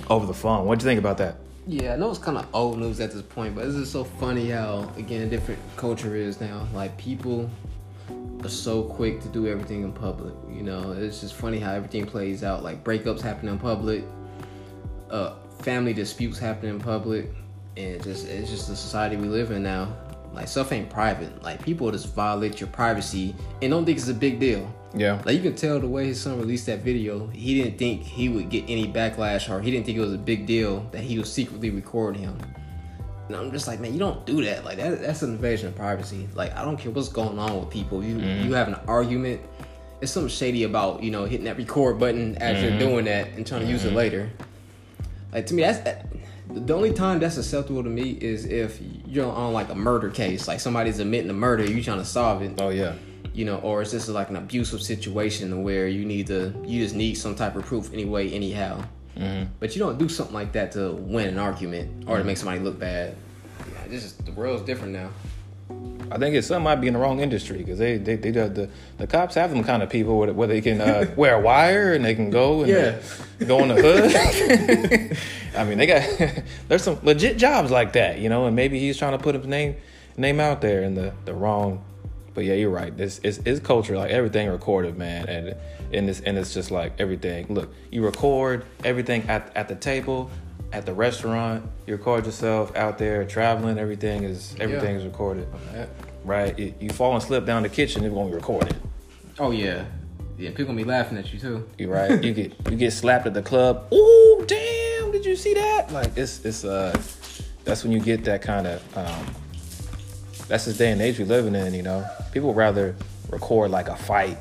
over the phone. What'd you think about that? Yeah, I know it's kind of old news at this point, but it's just so funny how, again, different culture is now. Like, people are so quick to do everything in public. You know, it's just funny how everything plays out. Like, breakups happen in public, uh, family disputes happen in public, and it just it's just the society we live in now. Like, stuff ain't private. Like, people just violate your privacy and don't think it's a big deal. Yeah. Like, you can tell the way his son released that video, he didn't think he would get any backlash, or he didn't think it was a big deal that he was secretly recording him. And I'm just like, man, you don't do that. Like, that, that's an invasion of privacy. Like, I don't care what's going on with people. You mm-hmm. you have an argument. There's something shady about, you know, hitting that record button as mm-hmm. you're doing that and trying to mm-hmm. use it later. Like, to me, that's that, the only time that's acceptable to me is if you're on, like, a murder case. Like, somebody's admitting a murder, you're trying to solve it. Oh, yeah. You know, or it's just like an abusive situation where you need to, you just need some type of proof anyway, anyhow. Mm-hmm. But you don't do something like that to win an argument or to make somebody look bad. Yeah, this is, the world's different now. I think it's some might be in the wrong industry because they, they, they the, the the cops have them kind of people where, where they can uh, wear a wire and they can go and yeah. go in the hood. I mean, they got there's some legit jobs like that, you know, and maybe he's trying to put his name name out there in the, the wrong. But yeah, you're right. This is it's culture, like everything recorded, man, and and it's and it's just like everything. Look, you record everything at at the table, at the restaurant. You record yourself out there traveling. Everything is everything yeah. is recorded, right? You, you fall and slip down the kitchen, it's gonna be recorded. Oh yeah, yeah. People gonna be laughing at you too. You right? you get you get slapped at the club. Ooh, damn! Did you see that? Like it's it's uh, that's when you get that kind of. Um, That's this day and age we living in, you know. People would rather record like a fight.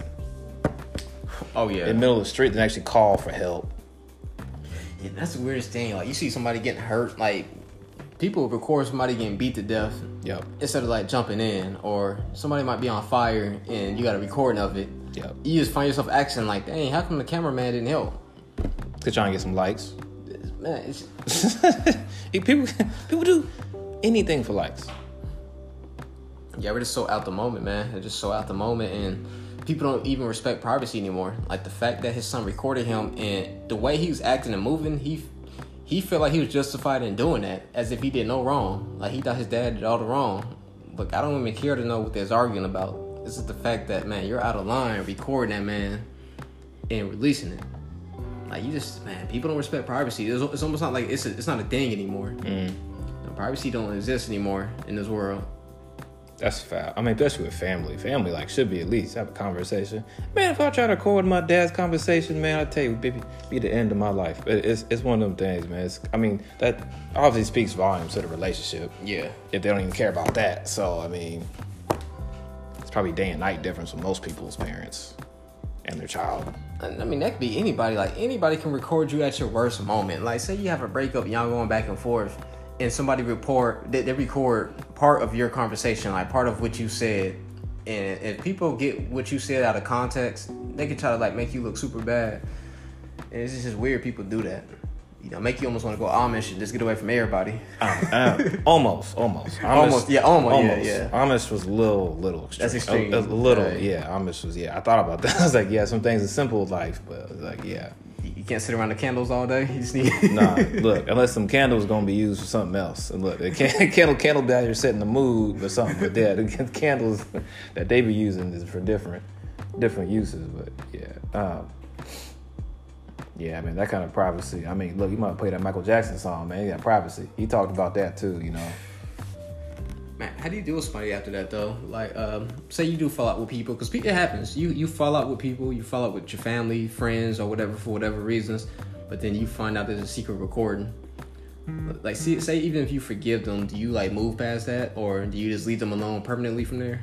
Oh yeah. In the middle of the street than actually call for help. Yeah, that's the weirdest thing. Like you see somebody getting hurt, like people record somebody getting beat to death. Yep. Instead of like jumping in, or somebody might be on fire and you got a recording of it. Yep. You just find yourself asking like, dang, how come the cameraman didn't help? They're trying to get some likes. Man, it's people people do anything for likes. Yeah, we're just so out the moment, man. They're just so out the moment, and people don't even respect privacy anymore. Like the fact that his son recorded him and the way he was acting and moving, he he felt like he was justified in doing that, as if he did no wrong. Like he thought his dad did all the wrong. But I don't even care to know what they're arguing about. This is the fact that, man, you're out of line recording that man and releasing it. Like you just, man, people don't respect privacy. It's, it's almost not like it's a, it's not a thing anymore. Mm. You know, privacy don't exist anymore in this world. That's foul. I mean, especially with family. Family, like, should be at least have a conversation. Man, if I try to record my dad's conversation, man, I tell you, it'd be, be the end of my life. It, it's it's one of them things, man. It's, I mean, that obviously speaks volumes to the relationship. Yeah. If they don't even care about that. So, I mean, it's probably day and night difference with most people's parents and their child. I mean, that could be anybody. Like, anybody can record you at your worst moment. Like, say you have a breakup and y'all going back and forth, and somebody report, they, they record part of your conversation, like part of what you said. And if people get what you said out of context, they can try to like make you look super bad. And it's just weird people do that. You know, make you almost want to go Amish and just get away from everybody. Uh, uh, almost, almost. Amish, almost, yeah, almost, almost. yeah, yeah. Amish was a little, little extreme. That's extreme. A, a little, right. yeah. Amish was, yeah. I thought about that. I was like, yeah, some things are simple life, but I was like, yeah. You can't sit around the candles all day. You just need. Nah, look, unless some candles gonna be used for something else. And look, the can- candle candle down here setting the mood for something, but yeah, the candles that they be using is for different different uses. But yeah, um, yeah, I mean that kind of privacy. I mean, look, you might play that Michael Jackson song, man. He got privacy. He talked about that too, you know. Man, how do you deal with somebody after that though? Like, um, say you do fall out with people, because it happens. You you fall out with people, you fall out with your family, friends, or whatever for whatever reasons, but then you find out there's a secret recording. Like, see, say even if you forgive them, do you like move past that, or do you just leave them alone permanently from there?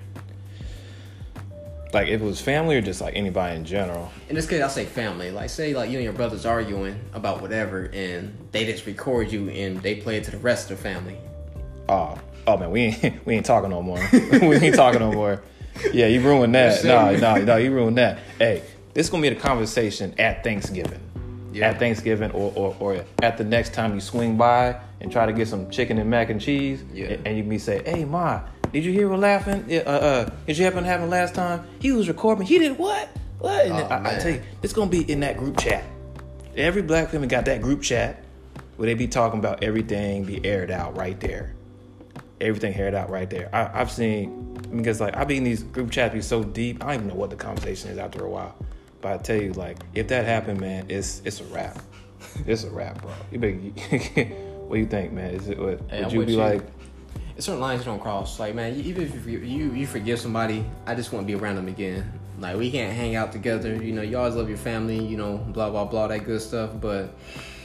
Like, if it was family or just like anybody in general? In this case, I'll say family. Like, say like you and your brothers arguing about whatever, and they just record you and they play it to the rest of the family. Oh. Oh man, we ain't we ain't talking no more. we ain't talking no more. Yeah, you ruined that. No, no, no, you ruined that. Hey, this is gonna be the conversation at Thanksgiving. Yeah. At Thanksgiving, or, or or at the next time you swing by and try to get some chicken and mac and cheese. Yeah. And, and you be say, "Hey, Ma, did you hear what laughing? Uh, uh, did you happen to happen last time? He was recording. He did what? What?" And oh, I, I tell you, it's gonna be in that group chat. Every black family got that group chat. where they be talking about everything be aired out right there. Everything aired out right there. I, I've seen, because like I be in these group chats be so deep, I don't even know what the conversation is after a while. But I tell you, like, if that happened, man, it's it's a wrap. It's a wrap, bro. You better, what do you think, man? Is it what Hey, would I'm you be with like? It's certain lines you don't cross. Like, man, even if you you, you forgive somebody, I just want to be around them again. Like, we can't hang out together. You know, you always love your family. You know, blah blah blah, that good stuff. But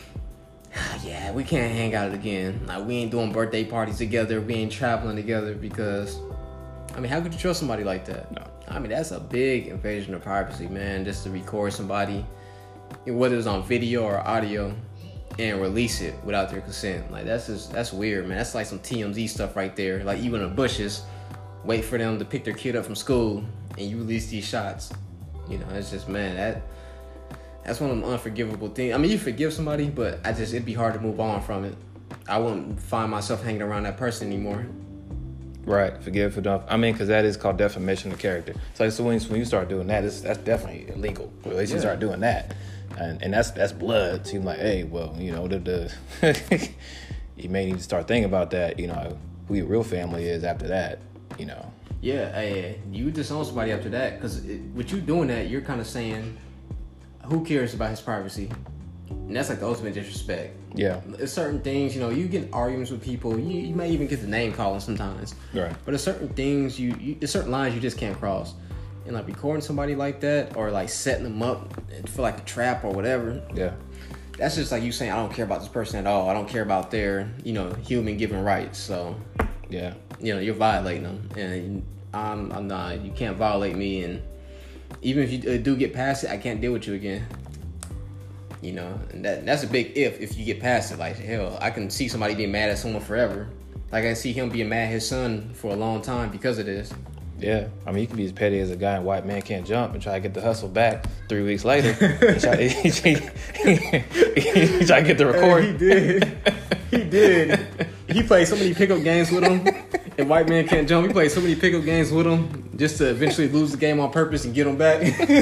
yeah, we can't hang out again. Like, we ain't doing birthday parties together. We ain't traveling together because, I mean, how could you trust somebody like that? No. I mean, that's a big invasion of privacy, man. Just to record somebody, whether it's on video or audio, and release it without their consent. Like, that's just, that's weird, man. That's like some T M Z stuff right there. Like, you in the bushes, wait for them to pick their kid up from school, and you release these shots. You know, it's just, man, that that's one of them unforgivable things. I mean, you forgive somebody, but I just, it'd be hard to move on from it. I wouldn't find myself hanging around that person anymore. Right, forgive for enough. I mean, because that is called defamation of character. So, like, so when, when you start doing that, it's, that's definitely illegal. Well, at least you Yeah. start doing that, and and that's that's blood. So you're like, hey, well, you know, the, the you may need to start thinking about that. You know, who your real family is after that. You know. Yeah, hey, you disown somebody after that, because with you doing that, you're kind of saying, who cares about his privacy? And that's like the ultimate disrespect. Yeah. There's certain things, you know, you get in arguments with people. You, you may even get the name calling sometimes. Right. But there's certain things, you, you there's certain lines you just can't cross. And like recording somebody like that, or like setting them up and feel like a trap or whatever. Yeah. That's just like you saying, I don't care about this person at all. I don't care about their, you know, human given rights. So, Yeah. you know, you're violating them. And I'm, I'm not, you can't violate me. And even if you do get past it, I can't deal with you again. You know, and that that's a big if if you get past it. Like, hell, I can see somebody being mad at someone forever. Like, I see him being mad at his son for a long time because of this. Yeah, I mean, you can be as petty as a guy in White Man Can't Jump and try to get the hustle back three weeks later. he, try, he, he, he try to get the record. Hey, he did. He did. He played so many pickup games with him. And White Man Can't Jump, he played so many pickup games with him just to eventually lose the game on purpose and get him back.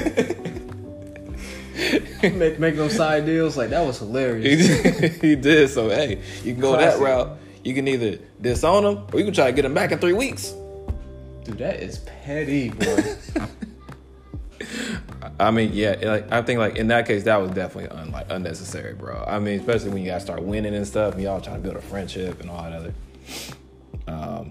Make, making them side deals. Like, that was hilarious. He did, he did. So, hey, you can go Classic. that route. You can either disown him or you can try to get him back in three weeks. Dude, that is petty, boy. I mean, yeah, like I think like in that case that was definitely un, like unnecessary, bro. I mean, especially when you guys start winning and stuff, and y'all trying to build a friendship and all that other, um,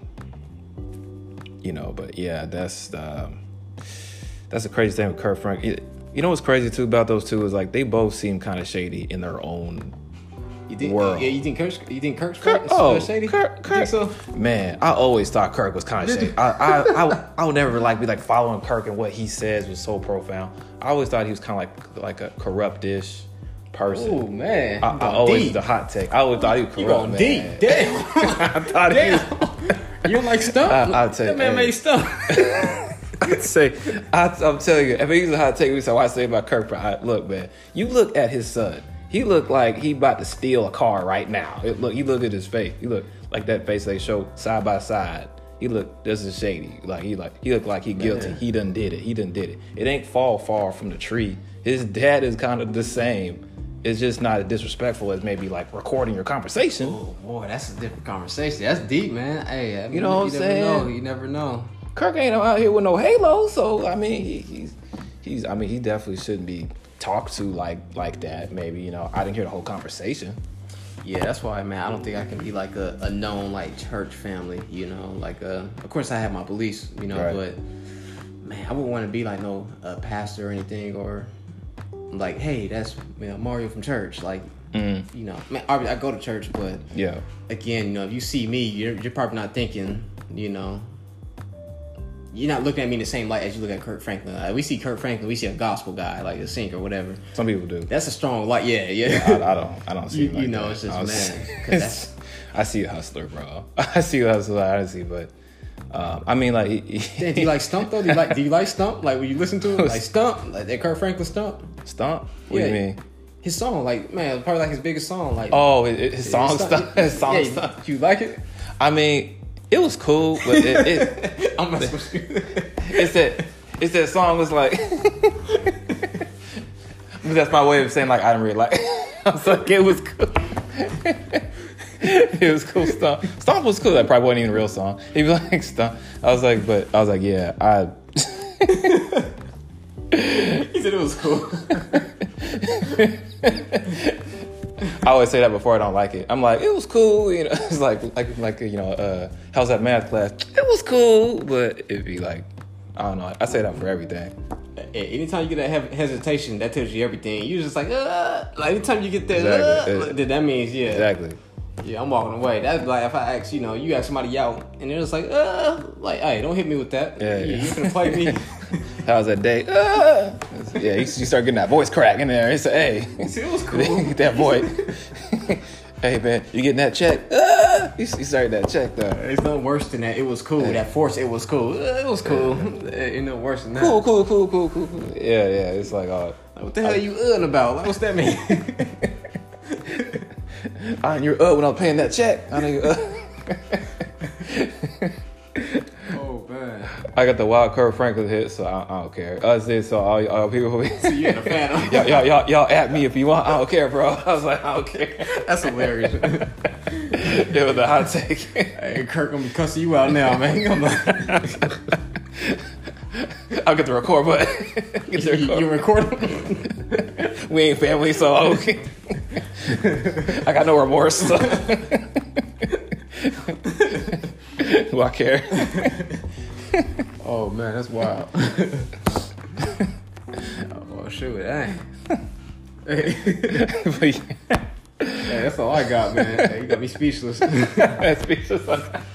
you know. But yeah, that's um, that's the crazy thing with Kurt Frank. You know what's crazy too about those two is like they both seem kind of shady in their own You think? world. Yeah, you think Kirk? You think Kirk's Kirk, Frank, oh, uh, shady? Kirk, You Kirk. think so? Man, I always thought Kirk was kind of shady. I, I, I, I would never like be like following Kirk and what he says was so profound. I always thought he was kind of like like a corruptish person. Oh man, I, You I going always deep. the hot take. I always thought he was corrupt. You going man. deep? Damn. I thought he was. Damn. You don't like Stump? I- I'll tell that you, man hey. made Stump. I'd say, I, I'm telling you, if he's a hot take, we say, what I say about Kirk. I, look, man, you look at his son. He looked like he about to steal a car right now. It, look, you look at his face. He look like that face they show side by side. He look, this is shady. Like he like he looked like he guilty. Man. He done did it. He done did it. It ain't fall far from the tree. His dad is kind of the same. It's just not as disrespectful as maybe like recording your conversation. Oh boy, that's a different conversation. That's deep, man. Hey, I mean, You know what I'm you saying? Never know. You never know. Kirk ain't out here with no halo, so I mean, he, he's he's. I mean, he definitely shouldn't be talked to like like that. Maybe you know, I didn't hear the whole conversation. Yeah, that's why, man. I don't think I can be like a, a known like church family. You know, like uh, of course I have my beliefs. You know, Right. but man, I wouldn't want to be like no uh, pastor or anything, or like, hey, that's you know, Mario from church. Like, Mm. you know, man, obviously I go to church, but Yeah, again, you know, if you see me, you're, you're probably not thinking, you know, you're not looking at me in the same light as you look at Kirk Franklin. Like, we see Kirk Franklin, we see a gospel guy, like a singer or whatever. some people do. That's a strong light. Yeah, yeah. Yeah, I, I don't. I don't see. You- it like you know, that. it's just, I was- man, 'cause that's- I see a hustler, bro. I see a hustler, honestly, but um, I mean, like, he, he, Damn, do you like Stump though? Do you like do you like Stump? Like when you listen to him, like Stump, like that Kirk Franklin Stump. Stomp? What do Yeah. you mean? His song, like man, probably like his biggest song. Like Oh, his, his song Stump- stuff. His song yeah, stuff. you like it? I mean, it was cool, but it, it I'm messing with you. it's that it's that song was like. That's my way of saying like I didn't really like. I was like it was cool. It was cool. Stomp. Stomp was cool. That probably wasn't even a real song. He was like Stomp. I was like, but I was like, yeah, I. He said it was cool. I always say that before I don't like it. I'm like, it was cool, you know. It's like, like, like, you know, uh, how's that math class? It was cool, but it'd be like, I don't know. I say that for everything. Anytime you get that hesitation, that tells you everything. You just like, uh, like anytime you get that, Exactly. uh, that means yeah, Exactly. yeah, I'm walking away. That's like if I ask, you know, you ask somebody out, and they're just like, uh, like, hey, don't hit me with that. Yeah, you, yeah. you can play me. How's that day? Uh, yeah, you, you start getting that voice crack in there. It's a, hey, It was cool. get that voice. Hey man, you getting that check? Uh, you, you started that check though. It's no worse than that. It was cool. That force, it was cool. Uh, It was cool. Ain't no worse than that. Cool, cool, cool, cool, cool, cool. Yeah, yeah. It's like, oh, Like, what the hell are you uh about? Like, what's that mean? I knew uh when I was paying that check. I knew uh. Oh man. I got the wild Kurt Franklin hit, so I, I don't care. I said so. All, all people, So you ain't a fan of y'all, y'all, y'all, y'all at me if you want. I don't care, bro. I was like, I don't care. That's hilarious. It was a hot take. Hey, Kirk gonna be cussing you out now, man. I'm like, I'll get the record button. Get the you, record. you record? We ain't family, so okay. I got no remorse. So. Do I care? Oh man, that's wild. Oh shoot, dang. Hey. But yeah. Hey, that's all I got, man. Hey, you got me speechless. That's speechless.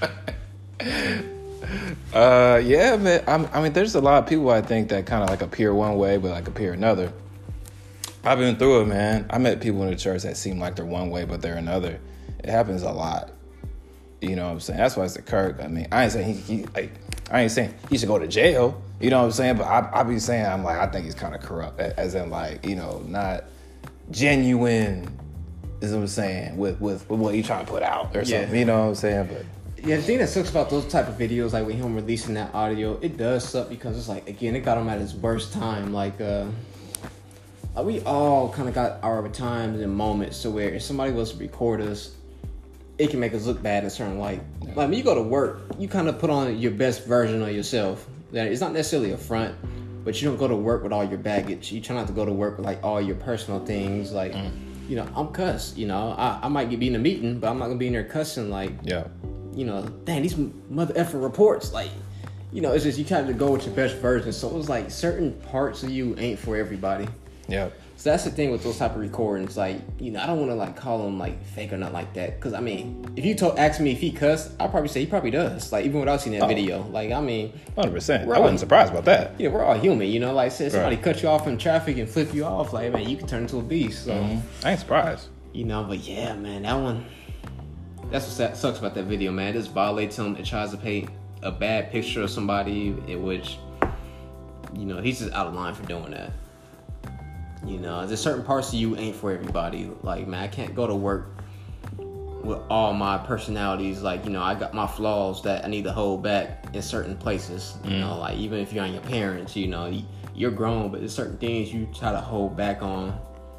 Uh, yeah, man. I'm, I mean, there's a lot of people I think that kind of like appear one way, but like appear another. I've been through it, man. I met people in the church that seem like they're one way, but they're another. It happens a lot. You know what I'm saying? That's why it's the Kirk. I mean, I ain't saying he, he like, I ain't saying he should go to jail. You know what I'm saying? But I, I be saying, I'm like, I think he's kind of corrupt, as in like, you know, not genuine. Is what I'm saying with, with with what he trying to put out or something. Yeah. You know what I'm saying? But Yeah, the thing that sucks about those type of videos, like with him releasing that audio, it does suck because it's like, again, it got him at his worst time. Like, uh, like we all kind of got our times and moments to where if somebody was to record us, it can make us look bad in a certain light. Like when you go to work, you kind of put on your best version of yourself. That it's not necessarily a front, but you don't go to work with all your baggage. You try not to go to work with like all your personal things. Like, mm. you know, I'm cussed. You know, I, I might be in a meeting, but I'm not gonna be in there cussing. Like, yeah. You know, dang, these mother effing reports, like, you know, it's just you try to go with your best version. So it was like certain parts of you ain't for everybody. Yeah. So that's the thing with those type of recordings. Like, you know, I don't want to like call them like fake or not like that. Cause I mean, if you told ask me if he cussed, I'd probably say he probably does. Like even without seeing that oh. video. Like I mean, one hundred percent. I wasn't all, surprised about that. Yeah, we're all human. You know, like say somebody right. cut you off in traffic and flip you off. Like man, you can turn into a beast. So mm-hmm. I ain't surprised. You know, but yeah, man, that one. That's what sucks about that video, man. It just violates him. It tries to paint a bad picture of somebody in which, you know, he's just out of line for doing that. You know, there's certain parts of you ain't for everybody. Like, man, I can't go to work with all my personalities. Like, you know, I got my flaws that I need to hold back in certain places. You mm. know, like even if you're on your parents, you know, you're grown, but there's certain things you try to hold back on.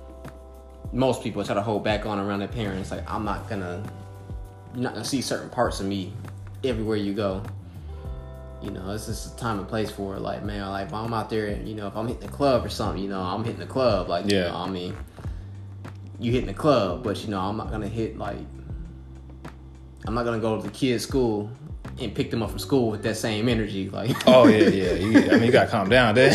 Most people try to hold back on around their parents. Like, I'm not gonna... You're not gonna see certain parts of me everywhere you go. You know, it's just a time and place for it. Like, man, like if I'm out there, you know, if I'm hitting the club or something, you know, I'm hitting the club. Like, yeah. you know, I mean, you hitting the club, but you know, I'm not gonna hit like, I'm not gonna go to the kids' school and pick them up from school with that same energy. Like, oh yeah, yeah. You, I mean, you gotta calm down, there.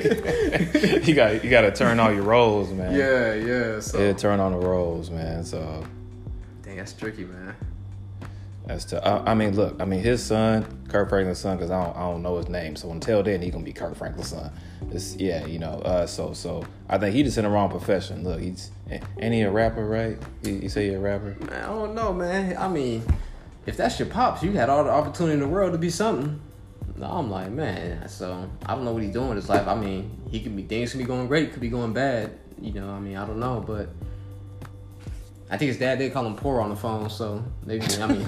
you got you got to turn on your roles, man. Yeah, yeah. So. Yeah, turn on the roles, man. So. Dang, that's tricky, man. That's tough. I, I mean, look. I mean, his son, Kirk Franklin's son, because I don't, I don't know his name. So until then, he gonna be Kirk Franklin's son. It's, yeah, you know. Uh, so, so I think he just in the wrong profession. Look, he's ain't he a rapper, right? You, you say you're a rapper? Man, I don't know, man. I mean, if that's your pops, you had all the opportunity in the world to be something. No, I'm like, man. So I don't know what he's doing in his life. I mean, he could be things could be going great, could be going bad. You know, I mean, I don't know, but. I think his dad did call him poor on the phone, so maybe, I mean,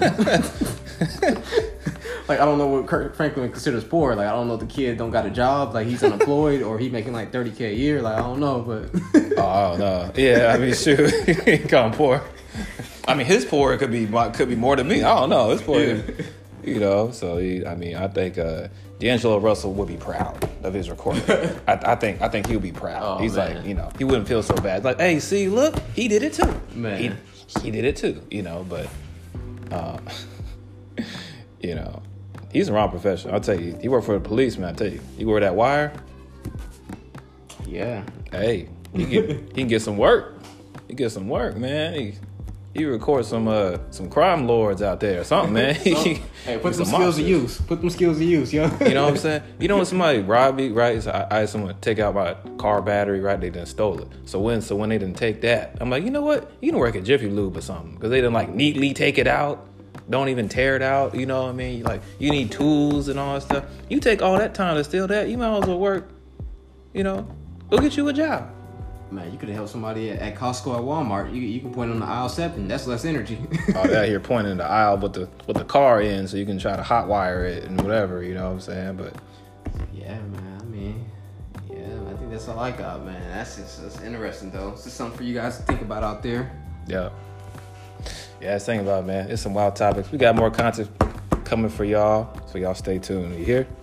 like, I don't know what Kirk Franklin considers poor. Like, I don't know if the kid don't got a job, like, he's unemployed, or he making, like, thirty K a year. Like, I don't know, but. Oh, no. Yeah, I mean, shoot. He call him poor. I mean, his pour could be could be more than me. I don't know. His pour, Yeah. you know. So he, I mean, I think uh, D'Angelo Russell would be proud of his recording. I, I think I think he would be proud. Oh, He's man. like, you know, he wouldn't feel so bad. Like, hey, see, look, he did it too. Man. He, he did it too. You know, but, uh, you know, he's a wrong professional. I'll tell you, he worked for the police, man. I tell you, he wore that wire. Yeah. Hey, he can he can get some work. He get some work, man. He he record some uh some crime lords out there or something, man. So, hey, put some skills to use. Put them skills to use, yo. You know what I'm saying? You know when somebody robbed me, right? So I, I had someone take out my car battery, right? They done stole it. So when so when they didn't take that, I'm like, you know what? You can work at Jiffy Lube or something because they didn't like neatly take it out. Don't even tear it out. You know what I mean? Like you need tools and all that stuff. You take all that time to steal that, you might as well work. You know, go get you a job. Man, you could have helped somebody at, at Costco or Walmart. You you can point on the aisle seven. That's less energy. Oh, they're out here pointing in the aisle with the with the car in, so you can try to hot wire it and whatever. You know what I'm saying? But Yeah, man. I mean, yeah, I think that's all I got, man. That's just that's interesting, though. It's just something for you guys to think about out there. yeah, yeah. Let's think about it, man. It's some wild topics. We got more content coming for y'all, so y'all stay tuned. You hear?